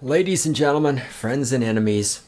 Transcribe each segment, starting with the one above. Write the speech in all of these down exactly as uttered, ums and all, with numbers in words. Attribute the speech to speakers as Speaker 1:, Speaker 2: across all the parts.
Speaker 1: Ladies and gentlemen, friends and enemies,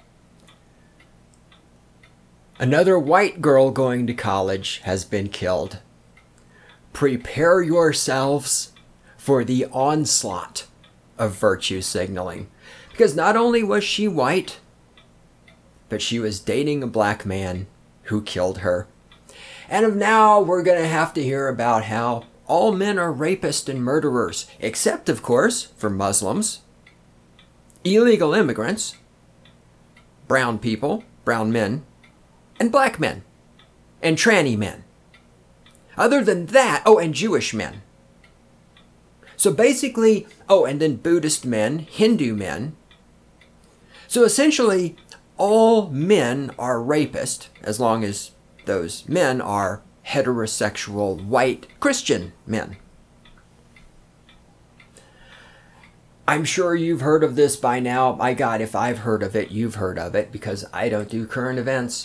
Speaker 1: another white girl going to college has been killed. Prepare yourselves for the onslaught of virtue signaling. Because not only was she white, but she was dating a black man who killed her. And now we're going to have to hear about how all men are rapists and murderers, except, of course, for Muslims, illegal immigrants, brown people, brown men, and black men, and tranny men. Other than that, oh, and Jewish men. So basically, oh, and then Buddhist men, Hindu men. So essentially, all men are rapists, as long as those men are heterosexual white Christian men. I'm sure you've heard of this by now. My God, if I've heard of it, you've heard of it, because I don't do current events.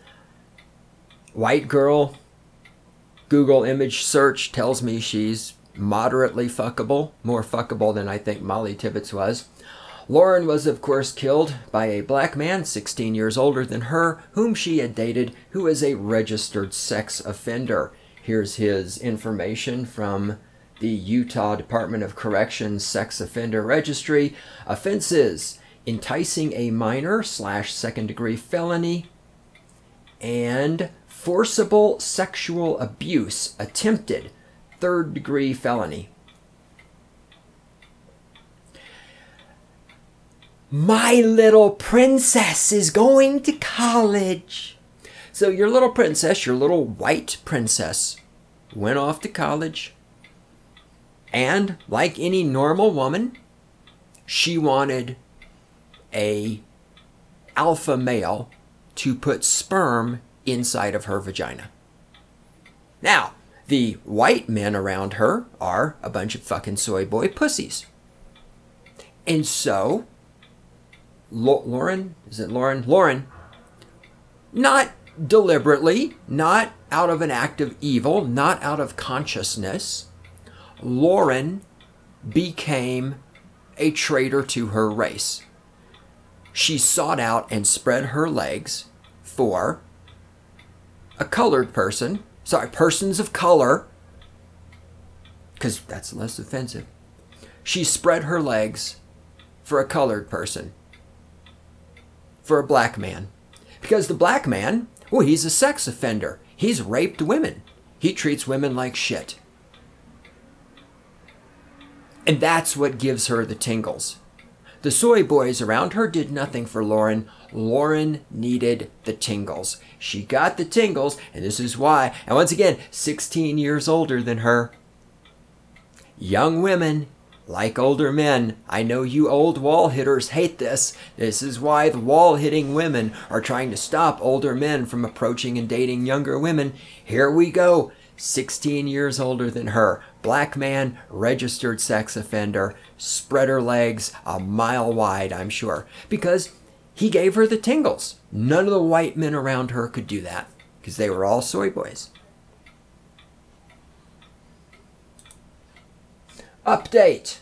Speaker 1: White girl, Google image search tells me she's moderately fuckable, more fuckable than I think Molly Tibbetts was. Lauren was, of course, killed by a black man, sixteen years older than her, whom she had dated, who is a registered sex offender. Here's his information from the Utah Department of Corrections Sex Offender Registry. Offenses: enticing a minor slash second degree felony, and forcible sexual abuse attempted, third degree felony. My little princess is going to college. So your little princess, your little white princess, went off to college. And like any normal woman, she wanted a alpha male to put sperm inside of her vagina. Now, the white men around her are a bunch of fucking soy boy pussies. And so, Lauren, is it Lauren? Lauren, not deliberately, not out of an act of evil, not out of consciousness, Lauren became a traitor to her race. She sought out and spread her legs for a colored person, sorry, persons of color, because that's less offensive. She spread her legs for a colored person, for a black man. Because the black man, well, he's a sex offender. He's raped women. He treats women like shit. And that's what gives her the tingles. The soy boys around her did nothing for Lauren. Lauren needed the tingles. She got the tingles, and this is why. And once again, sixteen years older than her. Young women, like older men. I know you old wall hitters hate this. This is why the wall hitting women are trying to stop older men from approaching and dating younger women. Here we go. sixteen years older than her. Black man, registered sex offender, spread her legs a mile wide, I'm sure. Because he gave her the tingles. None of the white men around her could do that. Because they were all soy boys. Update.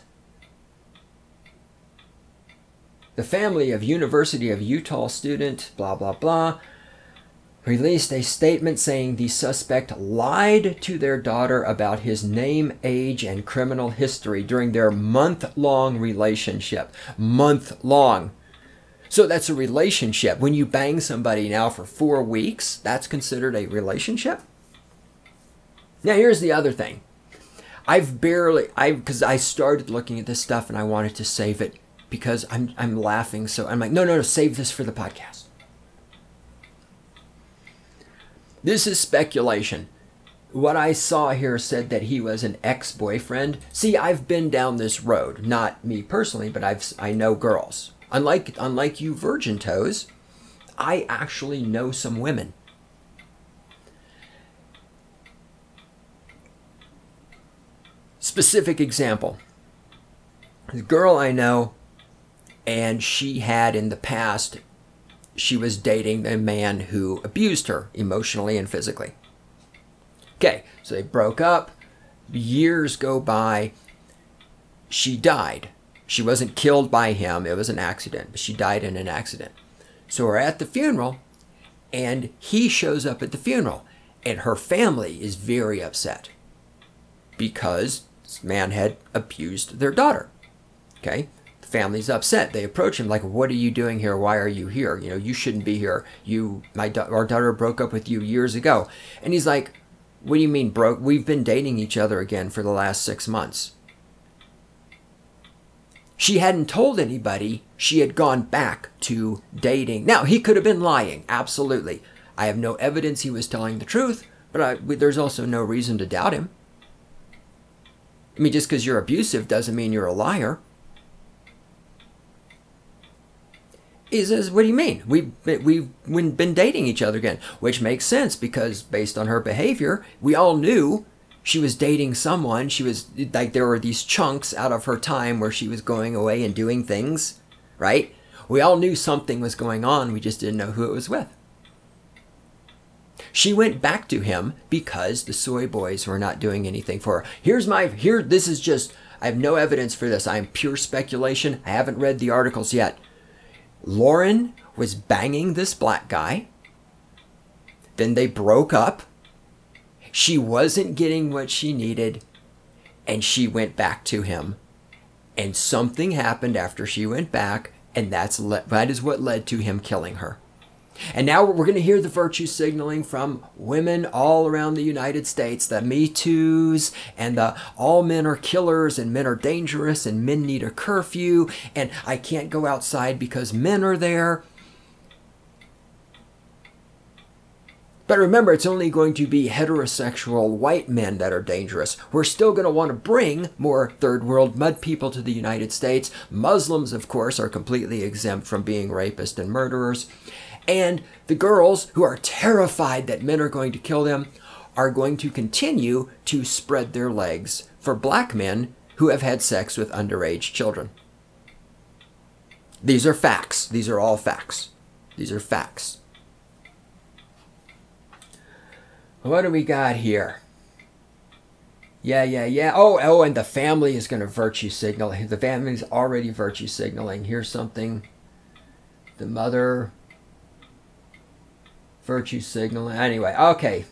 Speaker 1: The family of University of Utah student, blah, blah, blah, released a statement saying the suspect lied to their daughter about his name, age, and criminal history during their month-long relationship. Month-long. So that's a relationship. When you bang somebody now for four weeks, that's considered a relationship? Now, here's the other thing. I've barely, I because I started looking at this stuff and I wanted to save it because I'm I'm laughing. So I'm like, no, no, no, save this for the podcast. This is speculation. What I saw here said that he was an ex-boyfriend. See, I've been down this road. Not me personally, but I've I know girls. Unlike unlike you virgin toes, I actually know some women. Specific example. The girl I know, and she had in the past, she was dating a man who abused her emotionally and physically. Okay, so they broke up. Years go by. She died. She wasn't killed by him. It was an accident, but she died in an accident. So we're at the funeral, and he shows up at the funeral, and her family is very upset because this man had abused their daughter. Okay? The family's upset. They approach him like, "What are you doing here? Why are you here? You know, you shouldn't be here. You, my, da- our daughter broke up with you years ago." And he's like, "What do you mean broke? We've been dating each other again for the last six months." She hadn't told anybody she had gone back to dating. Now, he could have been lying. Absolutely. I have no evidence he was telling the truth, but I, there's also no reason to doubt him. I mean, just because you're abusive doesn't mean you're a liar. He says, "What do you mean? We've been, we've been dating each other again," which makes sense because based on her behavior, we all knew she was dating someone. She was like, there were these chunks out of her time where she was going away and doing things, right? We all knew something was going on. We just didn't know who it was with. She went back to him because the soy boys were not doing anything for her. Here's my, here, this is just, I have no evidence for this. I'm pure speculation. I haven't read the articles yet. Lauren was banging this black guy. Then they broke up. She wasn't getting what she needed, and she went back to him. And something happened after she went back, and that's le- that is what led to him killing her. And now we're going to hear the virtue signaling from women all around the United States, the Me Too's, and the all men are killers, and men are dangerous, and men need a curfew, and I can't go outside because men are there. But remember, it's only going to be heterosexual white men that are dangerous. We're still going to want to bring more third world mud people to the United States. Muslims, of course, are completely exempt from being rapists and murderers. And the girls who are terrified that men are going to kill them are going to continue to spread their legs for black men who have had sex with underage children. These are facts. These are all facts. These are facts. What do we got here? Yeah, yeah, yeah. Oh, oh, and the family is going to virtue signal. The family's already virtue signaling. Here's something. The mother virtue signaling. Anyway, okay.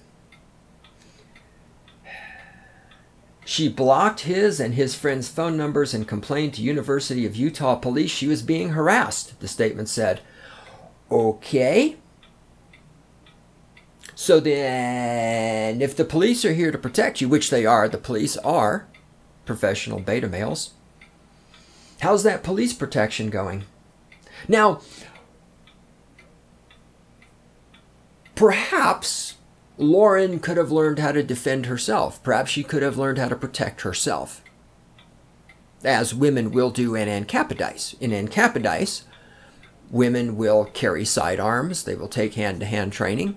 Speaker 1: She blocked his and his friends' phone numbers and complained to University of Utah police she was being harassed, the statement said. Okay. So then, if the police are here to protect you, which they are, the police are professional beta males, how's that police protection going? Now, perhaps Lauren could have learned how to defend herself. Perhaps she could have learned how to protect herself, as women will do in Ancapidice. In Ancapidice, women will carry sidearms. They will take hand-to-hand training.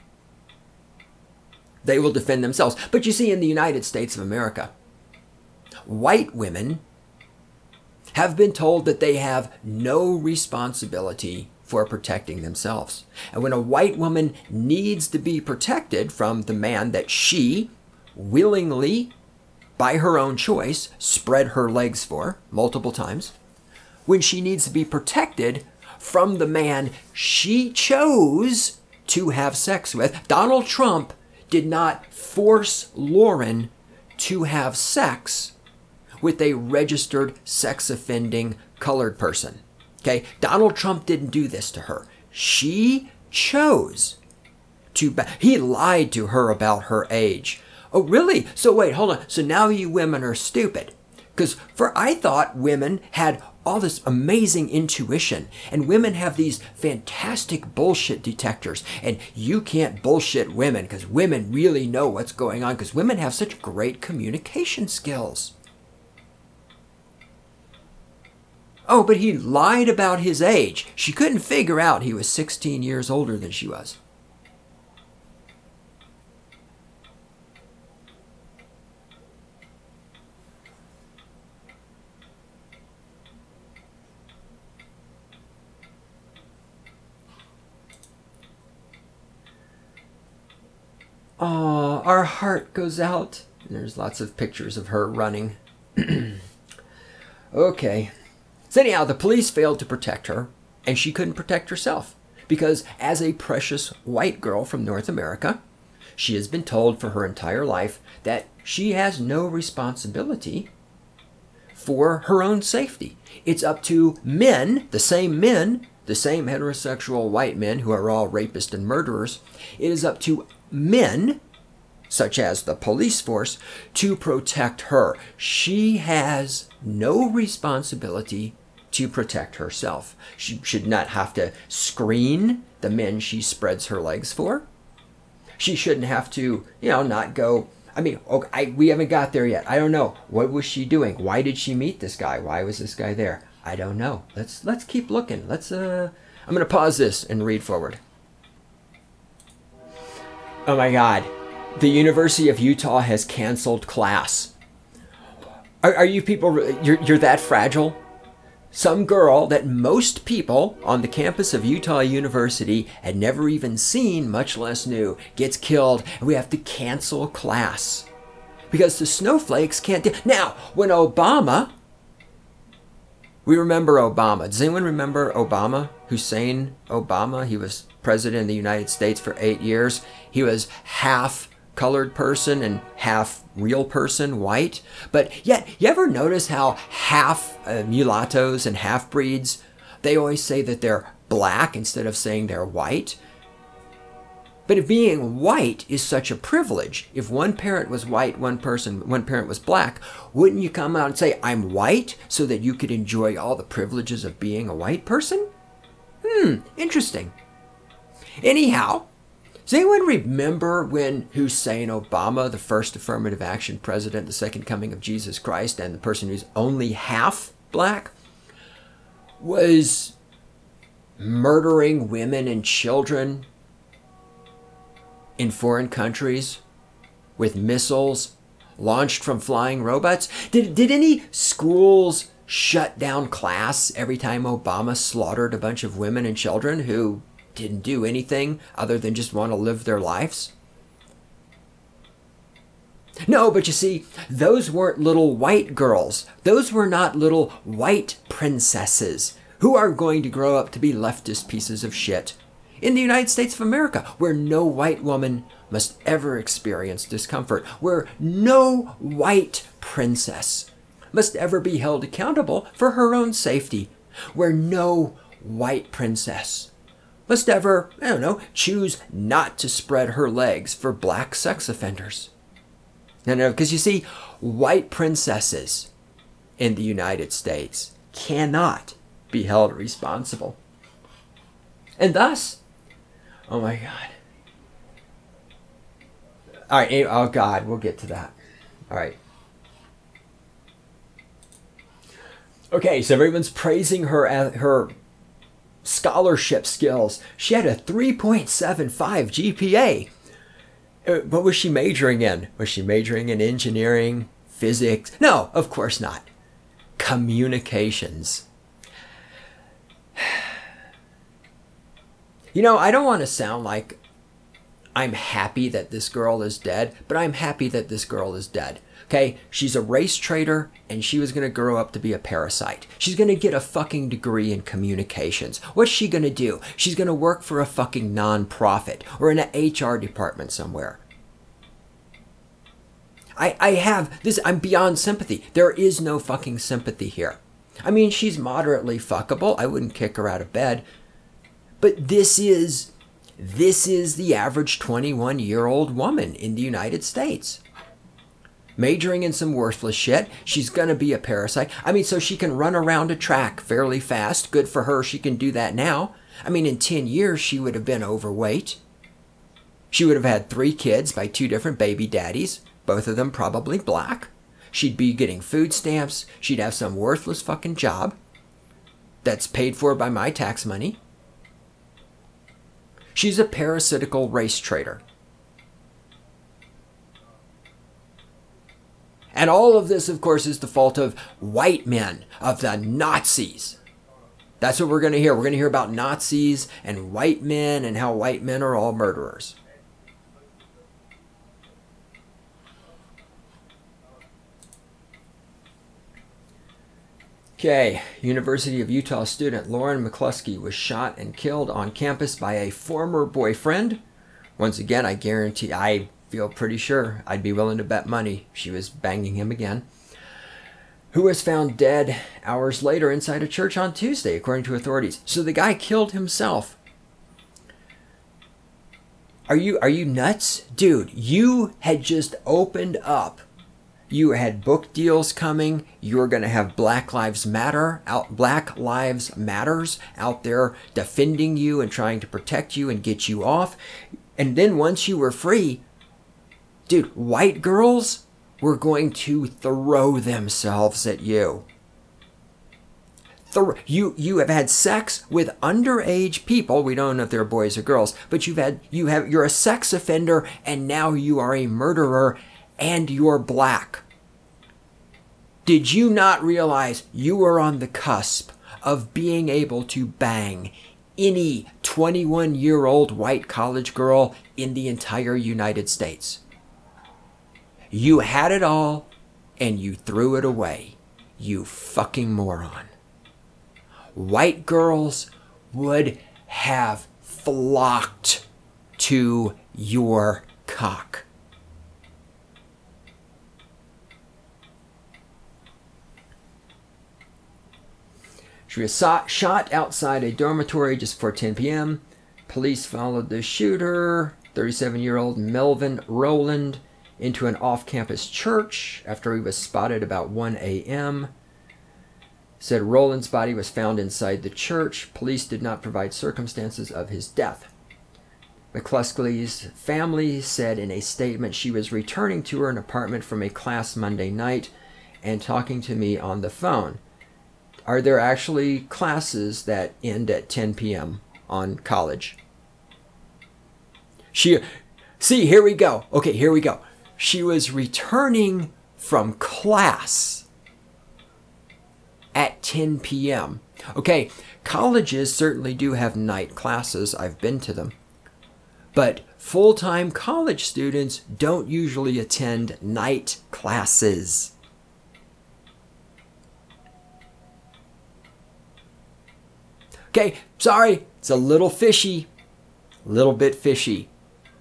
Speaker 1: They will defend themselves. But you see, in the United States of America, white women have been told that they have no responsibility for protecting themselves. And when a white woman needs to be protected from the man that she willingly, by her own choice, spread her legs for multiple times, when she needs to be protected from the man she chose to have sex with, Donald Trump did not force Lauren to have sex with a registered sex offending colored person. Okay, Donald Trump didn't do this to her. She chose to. Ba- he lied to her about her age. Oh, really? So wait, hold on. So now you women are stupid. Because for I thought women had all this amazing intuition, and women have these fantastic bullshit detectors, and you can't bullshit women because women really know what's going on because women have such great communication skills. Oh, but he lied about his age. She couldn't figure out he was sixteen years older than she was. Oh, our heart goes out. And there's lots of pictures of her running. Okay. So anyhow, the police failed to protect her, and she couldn't protect herself. Because as a precious white girl from North America, she has been told for her entire life that she has no responsibility for her own safety. It's up to men, the same men, the same heterosexual white men who are all rapists and murderers. It is up to men, such as the police force, to protect her. She has no responsibility to protect herself. She should not have to screen the men she spreads her legs for. She shouldn't have to, you know, not go. I mean, okay, I, we haven't got there yet. I don't know. What was she doing? Why did she meet this guy? Why was this guy there? I don't know. Let's let's keep looking. Let's. Uh, I'm gonna pause this and read forward. Oh my God, the University of Utah has canceled class. Are, are you people? You're you're that fragile? Some girl that most people on the campus of Utah University had never even seen, much less knew, gets killed, and we have to cancel class because the snowflakes can't do. Now, when Obama, we remember Obama. Does anyone remember Obama? Hussein Obama? He was president of the United States for eight years. He was half colored person and half real person, white. But yet, you ever notice how half uh, mulattoes and half breeds, they always say that they're black instead of saying they're white? But if being white is such a privilege, if one parent was white, one person, one parent was black, wouldn't you come out and say, I'm white, so that you could enjoy all the privileges of being a white person? Hmm, interesting. Anyhow, does anyone remember when Hussein Obama, the first affirmative action president, the second coming of Jesus Christ, and the person who's only half black, was murdering women and children in foreign countries with missiles launched from flying robots? Did, did any schools shut down class every time Obama slaughtered a bunch of women and children who didn't do anything other than just want to live their lives? No, but you see, those weren't little white girls. Those were not little white princesses who are going to grow up to be leftist pieces of shit in the United States of America, where no white woman must ever experience discomfort, where no white princess must ever be held accountable for her own safety, where no white princess must ever, I don't know, choose not to spread her legs for black sex offenders. No, no, because you see, white princesses in the United States cannot be held responsible. And thus, oh my God. All right, oh God, we'll get to that. All right. Okay, so everyone's praising her her scholarship skills. She had a three point seven five G P A. What was she majoring in? Was she majoring in engineering, physics? No, of course not. Communications. You know, I don't want to sound like I'm happy that this girl is dead, but I'm happy that this girl is dead. Okay, she's a race traitor, and she was going to grow up to be a parasite. She's going to get a fucking degree in communications. What's she going to do? She's going to work for a fucking nonprofit or in an H R department somewhere. I, I have this, I'm beyond sympathy. There is no fucking sympathy here. I mean, she's moderately fuckable. I wouldn't kick her out of bed. But this is, this is the average twenty-one-year-old woman in the United States. Majoring in some worthless shit. She's going to be a parasite. I mean, so she can run around a track fairly fast. Good for her. She can do that now. I mean, in ten years, she would have been overweight. She would have had three kids by two different baby daddies, both of them probably black. She'd be getting food stamps. She'd have some worthless fucking job that's paid for by my tax money. She's a parasitical race traitor. And all of this, of course, is the fault of white men, of the Nazis. That's what we're going to hear. We're going to hear about Nazis and white men and how white men are all murderers. Okay, University of Utah student Lauren McCluskey was shot and killed on campus by a former boyfriend. Once again, I guarantee, I feel pretty sure, I'd be willing to bet money she was banging him again. Who was found dead hours later inside a church on Tuesday, according to authorities. So the guy killed himself. Are you are you nuts? Dude, you had just opened up. You had book deals coming. You were going to have Black Lives Matter out Black Lives Matters out there defending you and trying to protect you and get you off. And then once you were free, dude, white girls were going to throw themselves at you. Th- you you have had sex with underage people. We don't know if they're boys or girls, but you've had you have you're a sex offender, and now you are a murderer, and you're black. Did you not realize you were on the cusp of being able to bang any twenty-one-year-old white college girl in the entire United States? You had it all, and you threw it away. You fucking moron. White girls would have flocked to your cock. She was shot outside a dormitory just before ten p.m. Police followed the shooter, thirty-seven-year-old Melvin Rowland, into an off-campus church after he was spotted about one a.m. Said Rowland's body was found inside the church. Police did not provide circumstances of his death. McCluskey's family said in a statement she was returning to her apartment from a class Monday night and talking to me on the phone. Are there actually classes that end at ten p.m. on college? She, see, here we go. Okay, here we go. She was returning from class at ten p.m. Okay, colleges certainly do have night classes. I've been to them. But full-time college students don't usually attend night classes. Okay, sorry, it's a little fishy. A little bit fishy.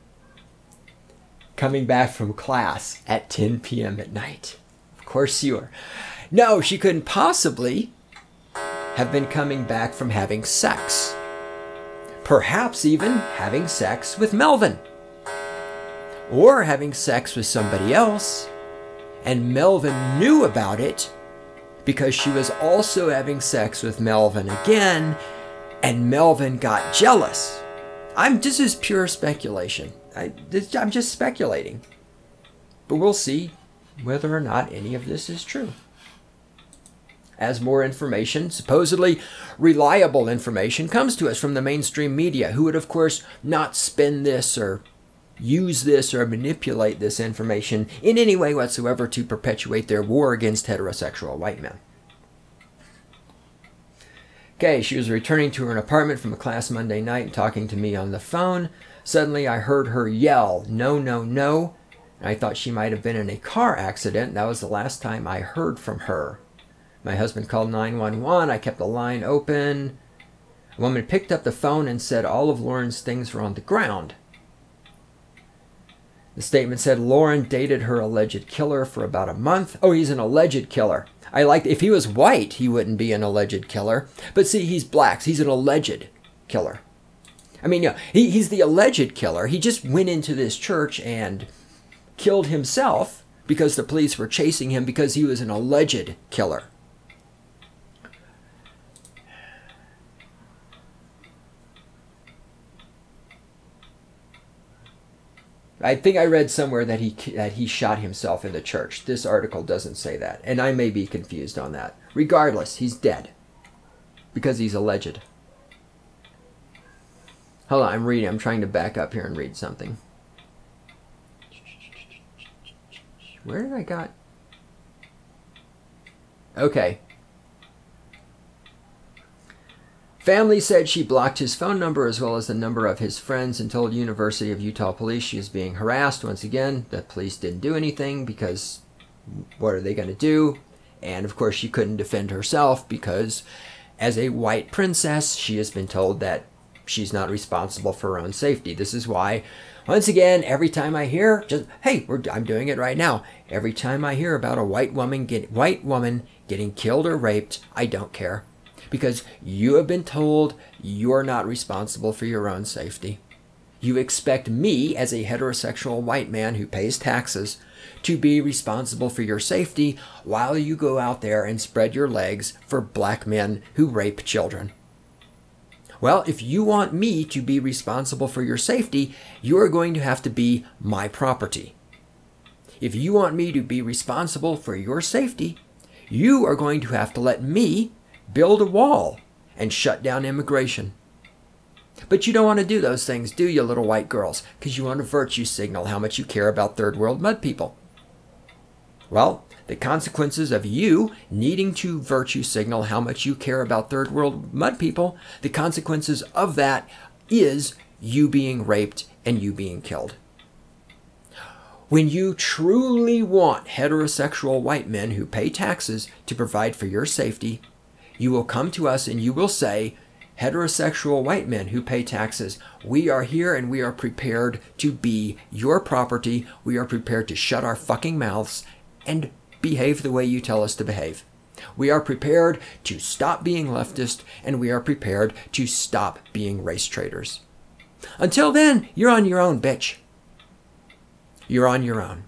Speaker 1: Coming back from class at ten p.m. at night. Of course you are. No, she couldn't possibly have been coming back from having sex. Perhaps even having sex with Melvin. Or having sex with somebody else. And Melvin knew about it because she was also having sex with Melvin again. And Melvin got jealous. I'm this is pure speculation. I, this, I'm just speculating. But we'll see whether or not any of this is true. As more information, supposedly reliable information, comes to us from the mainstream media, who would, of course, not spin this or use this or manipulate this information in any way whatsoever to perpetuate their war against heterosexual white men. Okay, she was returning to her apartment from a class Monday night and talking to me on the phone. Suddenly, I heard her yell, "No, no, no." And I thought she might have been in a car accident. That was the last time I heard from her. My husband called nine one one. I kept the line open. A woman picked up the phone and said all of Lauren's things were on the ground. The statement said Lauren dated her alleged killer for about a month. Oh, he's an alleged killer. I like, if he was white, he wouldn't be an alleged killer. But see, he's black. So he's an alleged killer. I mean, yeah, he, he's the alleged killer. He just went into this church and killed himself because the police were chasing him because he was an alleged killer. I think I read somewhere that he that he shot himself in the church. This article doesn't say that, and I may be confused on that. Regardless, he's dead because he's alleged. Hold on, I'm reading. I'm trying to back up here and read something. Where did I got? Okay. Family said she blocked his phone number as well as the number of his friends and told University of Utah police she is being harassed. Once again, the police didn't do anything because what are they going to do? And of course, she couldn't defend herself because as a white princess, she has been told that she's not responsible for her own safety. This is why, once again, every time I hear, just hey, we're, I'm doing it right now. Every time I hear about a white woman get white woman getting killed or raped, I don't care, because you have been told you're not responsible for your own safety. You expect me, as a heterosexual white man who pays taxes, to be responsible for your safety while you go out there and spread your legs for black men who rape children. Well, if you want me to be responsible for your safety, you are going to have to be my property. If you want me to be responsible for your safety, you are going to have to let me build a wall and shut down immigration. But you don't want to do those things, do you, little white girls? Because you want to virtue signal how much you care about third world mud people. Well, the consequences of you needing to virtue signal how much you care about third world mud people, the consequences of that is you being raped and you being killed. When you truly want heterosexual white men who pay taxes to provide for your safety, you will come to us and you will say, heterosexual white men who pay taxes, we are here and we are prepared to be your property. We are prepared to shut our fucking mouths and behave the way you tell us to behave. We are prepared to stop being leftist, and we are prepared to stop being race traitors. Until then, you're on your own, bitch. You're on your own.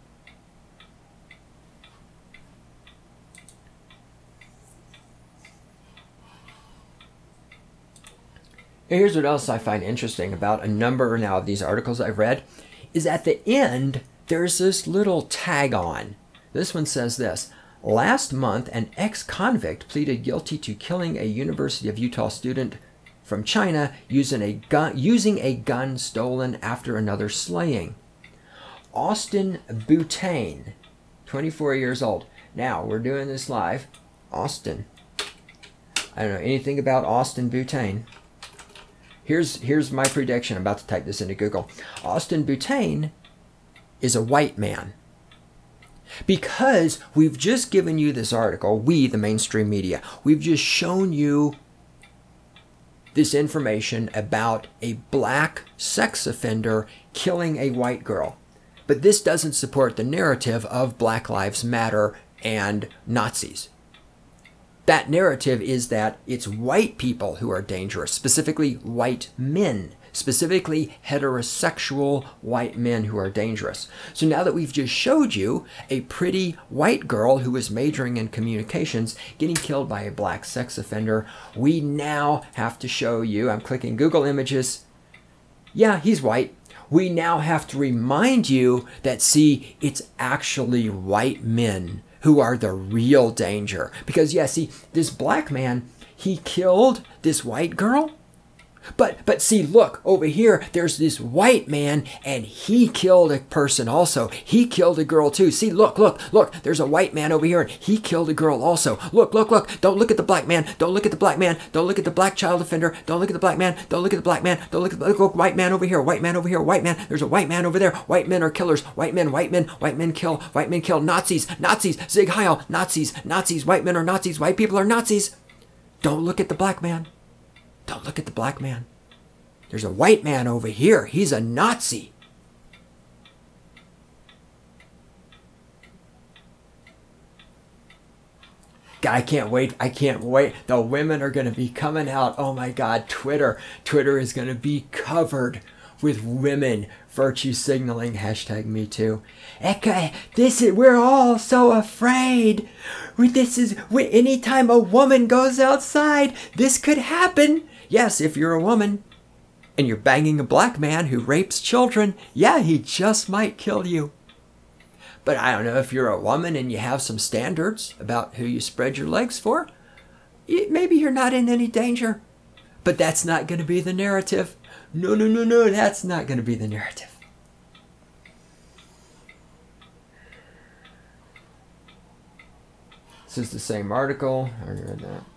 Speaker 1: Here's what else I find interesting about a number now of these articles I've read, is at the end, there's this little tag on. This one says this: last month, an ex-convict pleaded guilty to killing a University of Utah student from China using a gun, using a gun stolen after another slaying. Austin Butane, twenty-four years old. Now, we're doing this live. Austin. I don't know anything about Austin Butane. Here's, here's my prediction. I'm about to type this into Google. Austin Butane is a white man. Because we've just given you this article, we, the mainstream media, we've just shown you this information about a black sex offender killing a white girl. But this doesn't support the narrative of Black Lives Matter and Nazis. That narrative is that it's white people who are dangerous, specifically white men, specifically heterosexual white men who are dangerous. So now that we've just showed you a pretty white girl who is majoring in communications getting killed by a black sex offender, we now have to show you, I'm clicking Google Images, yeah, he's white. We now have to remind you that, see, it's actually white men who are the real danger. Because, yeah, see, this black man, he killed this white girl. But, but see, look, over here, there's this white man, and he killed a person also. He killed a girl too. See, look, look, look, there's a white man over here, and he killed a girl also. Look, look, look, don't look at the black man. Don't look at the black man. Don't look at the black child offender. Don't look at the black man. Don't look at the black man. Don't look at the look, look, white man over here, white man over here, white man. There's a white man over there. White men are killers. White men, white men, white men kill. White men kill. Nazis, Nazis, Sieg Heil, Nazis, Nazis. White men are Nazis. White people are Nazis. Don't look at the black man. Don't look at the black man. There's a white man over here. He's a Nazi. God, I can't wait. I can't wait. The women are going to be coming out. Oh my God, Twitter. Twitter is going to be covered with women virtue signaling. Hashtag me too. Okay, this is, we're all so afraid. This is, anytime a woman goes outside, this could happen. Yes, if you're a woman and you're banging a black man who rapes children, yeah, he just might kill you. But I don't know, if you're a woman and you have some standards about who you spread your legs for, maybe you're not in any danger. But that's not going to be the narrative. No, no, no, no, that's not going to be the narrative. This is the same article. I already read that.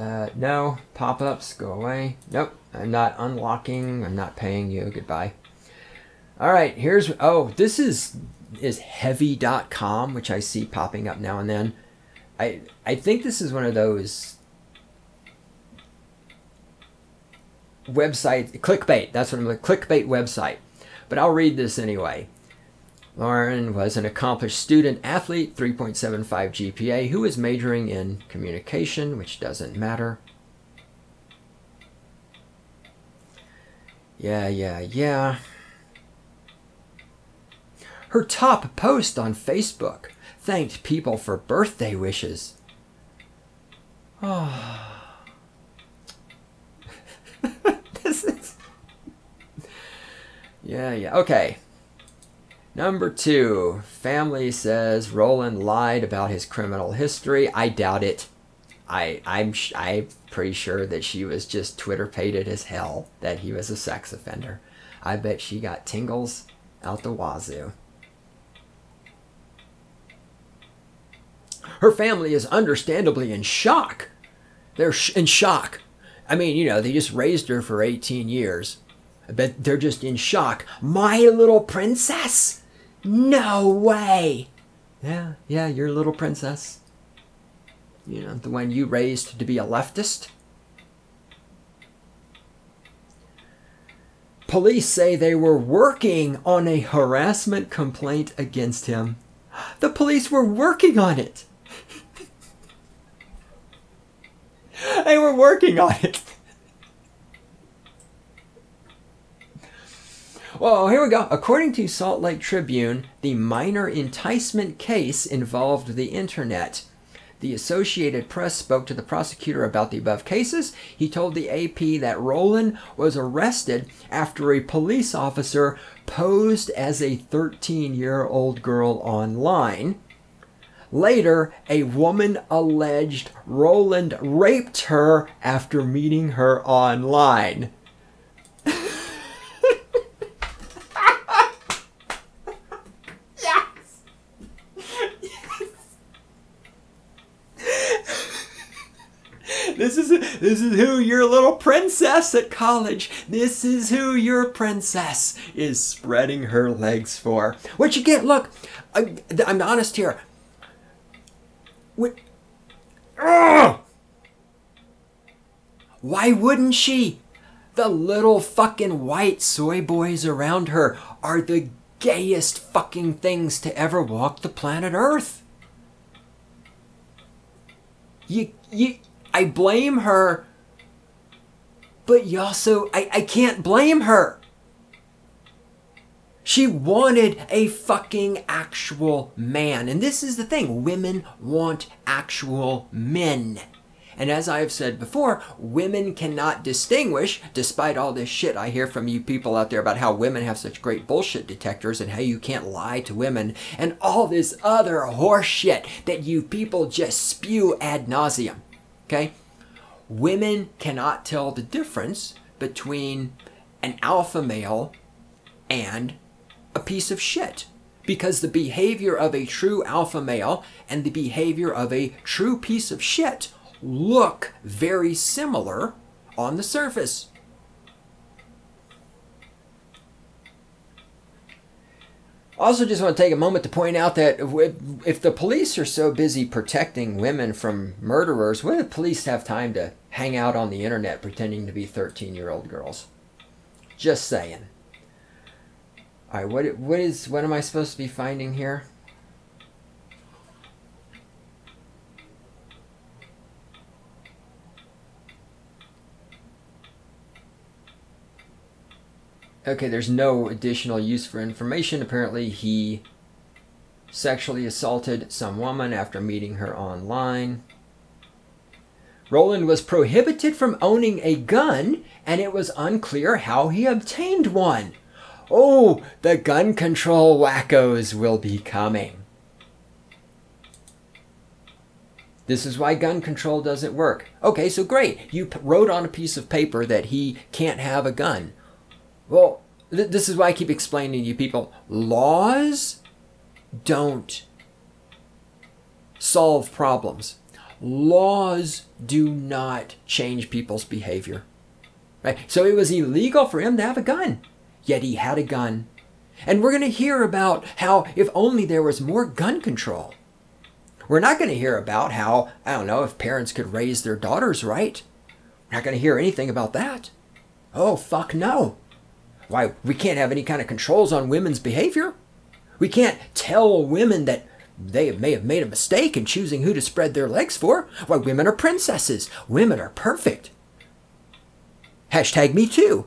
Speaker 1: Uh, no. Pop-ups, go away. Nope. I'm not unlocking. I'm not paying you. Goodbye. All right. Here's... Oh, this is is heavy dot com, which I see popping up now and then. I I think this is one of those websites... Clickbait. That's what I'm... A clickbait website. But I'll read this anyway. Lauren was an accomplished student athlete, three point seven five G P A, who is majoring in communication, which doesn't matter. Yeah, yeah, yeah. Her top post on Facebook thanked people for birthday wishes. Oh. This is... Yeah, yeah. Okay. Number two, family says Roland lied about his criminal history. I doubt it. I, I'm sh- I'm pretty sure that she was just Twitter-pated as hell that he was a sex offender. I bet she got tingles out the wazoo. Her family is understandably in shock. They're sh- in shock. I mean, you know, they just raised her for eighteen years. I bet they're just in shock. My little princess? No way. Yeah, yeah, your little princess. You know, the one you raised to be a leftist. Police say they were working on a harassment complaint against him. The police were working on it. They were working on it. Well, here we go. According to Salt Lake Tribune, the minor enticement case involved the internet. The Associated Press spoke to the prosecutor about the above cases. He told the A P that Roland was arrested after a police officer posed as a thirteen-year-old girl online. Later, a woman alleged Roland raped her after meeting her online. This is this is who your little princess at college. This is who your princess is spreading her legs for. What you get? Look, I, I'm honest here. What, ugh! Why wouldn't she? The little fucking white soy boys around her are the gayest fucking things to ever walk the planet Earth. You you. I blame her, but you also, I, I can't blame her. She wanted a fucking actual man. And this is the thing. Women want actual men. And as I have said before, women cannot distinguish, despite all this shit I hear from you people out there about how women have such great bullshit detectors and how you can't lie to women and all this other horse shit that you people just spew ad nauseum. Okay? Women cannot tell the difference between an alpha male and a piece of shit. Because the behavior of a true alpha male and the behavior of a true piece of shit look very similar on the surface. Also, just want to take a moment to point out that if the police are so busy protecting women from murderers, why do the police have time to hang out on the internet pretending to be thirteen-year-old girls? Just saying. All right, what what is what am I supposed to be finding here? Okay, there's no additional use for information. Apparently, he sexually assaulted some woman after meeting her online. Roland was prohibited from owning a gun, and it was unclear how he obtained one. Oh, the gun control wackos will be coming. This is why gun control doesn't work. Okay, so great. You p- wrote on a piece of paper that he can't have a gun. Well, th- this is why I keep explaining to you people, laws don't solve problems. laws do not change people's behavior. Right? So it was illegal for him to have a gun, yet he had a gun. And we're going to hear about how if only there was more gun control. We're not going to hear about how, I don't know, if parents could raise their daughters right. We're not going to hear anything about that. Oh, fuck no. Why, we can't have any kind of controls on women's behavior. We can't tell women that they may have made a mistake in choosing who to spread their legs for. Why, women are princesses. Women are perfect. Hashtag me too.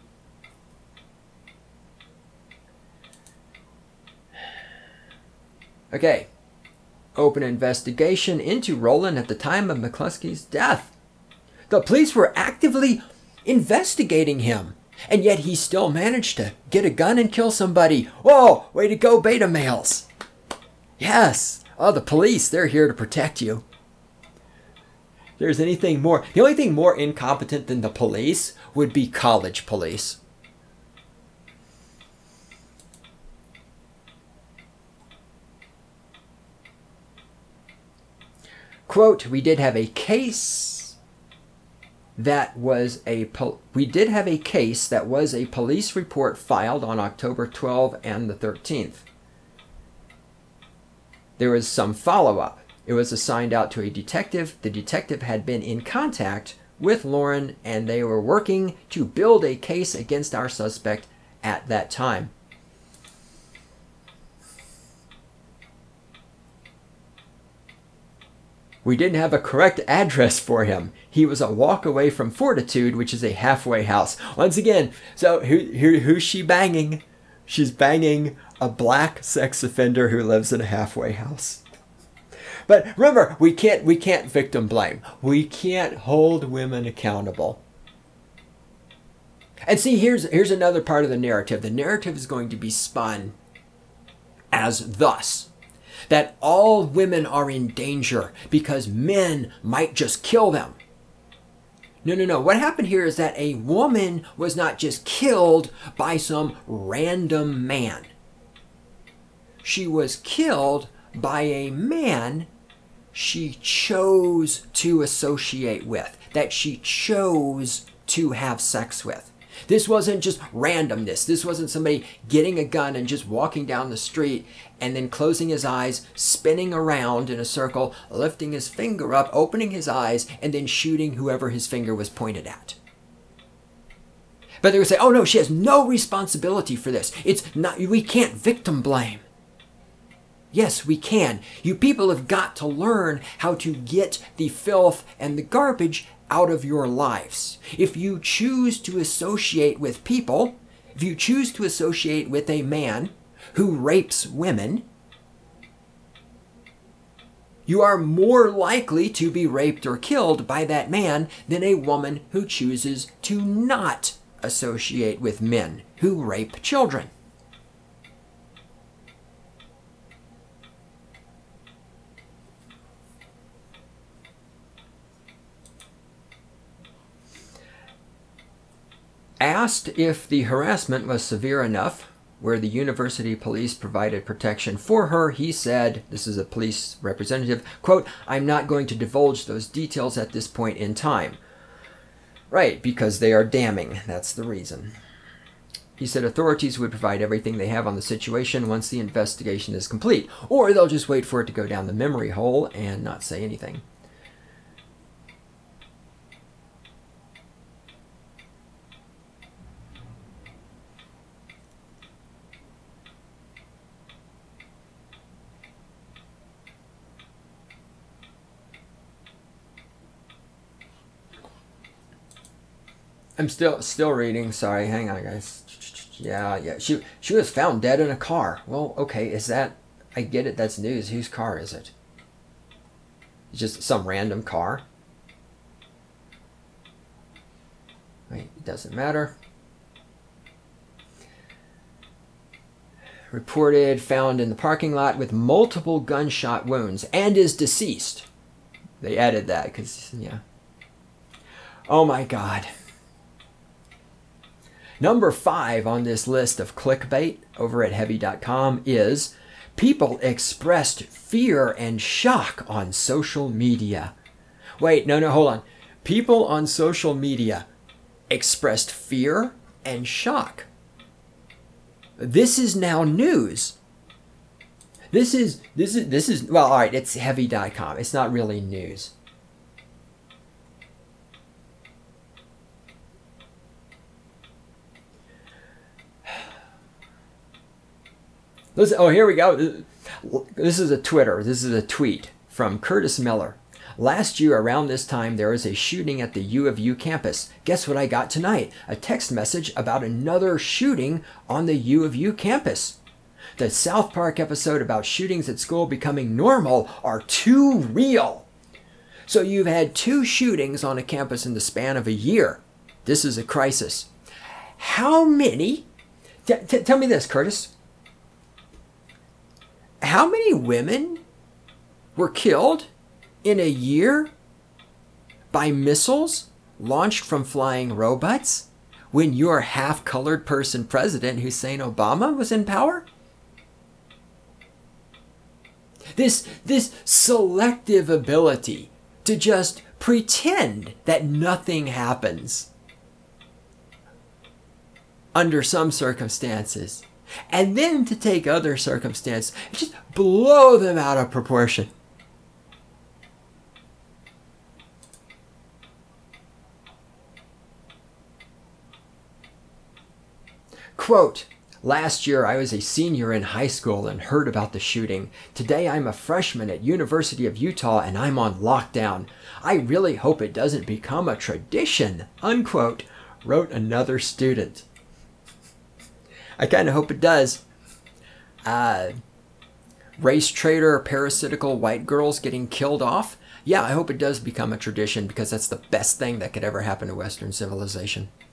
Speaker 1: Okay. Open investigation into Rowland at the time of McCluskey's death. The police were actively investigating him, and yet he still managed to get a gun and kill somebody. Whoa, way to go, beta males. Yes. Oh, the police, they're here to protect you. If there's anything more, the only thing more incompetent than the police would be college police. Quote, we did have a case that was a pol- we did have a case that was a police report filed on October twelfth and the thirteenth. There was some follow-up. It was assigned out to a detective. The detective had been in contact with Lauren, and they were working to build a case against our suspect at that time. We didn't have a correct address for him. He was a walk away from Fortitude, which is a halfway house. Once again, so who, who, who's she banging? She's banging a black sex offender who lives in a halfway house. But remember, we can't we can't victim blame. We can't hold women accountable. And see, here's here's another part of the narrative. The narrative is going to be spun as thus: that all women are in danger because men might just kill them. No, no, no. What happened here is that a woman was not just killed by some random man. She was killed by a man she chose to associate with, that she chose to have sex with. This wasn't just randomness. This wasn't somebody getting a gun and just walking down the street and then closing his eyes, spinning around in a circle, lifting his finger up, opening his eyes, and then shooting whoever his finger was pointed at. But they would say, oh no, she has no responsibility for this. It's not, we can't victim blame. Yes, we can. You people have got to learn how to get the filth and the garbage out of your lives. If you choose to associate with people, if you choose to associate with a man who rapes women, you are more likely to be raped or killed by that man than a woman who chooses to not associate with men who rape children. Asked if the harassment was severe enough where the university police provided protection for her, he said, this is a police representative, quote, I'm not going to divulge those details at this point in time. Right, because they are damning. That's the reason. He said authorities would provide everything they have on the situation once the investigation is complete, or they'll just wait for it to go down the memory hole and not say anything. I'm still still reading. Sorry, hang on, guys. Yeah, yeah. She she was found dead in a car. Well, okay, is that? I get it. That's news. Whose car is it? It's just some random car. Wait, it doesn't matter. Reported found in the parking lot with multiple gunshot wounds and is deceased. They added that because yeah. Oh my God. Number five on this list of clickbait over at heavy dot com is people expressed fear and shock on social media. Wait, no, no, hold on. People on social media expressed fear and shock. This is now news. This is, this is, this is, well, all right, it's heavy dot com. It's not really news. Listen, oh, here we go. This is a Twitter. This is a tweet from Curtis Miller. Last year around this time, there was a shooting at the U of U campus. Guess what I got tonight? A text message about another shooting on the U of U campus. The South Park episode about shootings at school becoming normal are too real. So you've had two shootings on a campus in the span of a year. This is a crisis. How many? T- t- tell me this, Curtis. How many women were killed in a year by missiles launched from flying robots when your half-colored person president, Hussein Obama, was in power? This, this selective ability to just pretend that nothing happens under some circumstances, and then to take other circumstances and just blow them out of proportion. Quote, last year I was a senior in high school and heard about the shooting. Today I'm a freshman at University of Utah and I'm on lockdown. I really hope it doesn't become a tradition, unquote, wrote another student. I kind of hope it does. Uh, race traitor, parasitical white girls getting killed off. Yeah, I hope it does become a tradition because that's the best thing that could ever happen to Western civilization.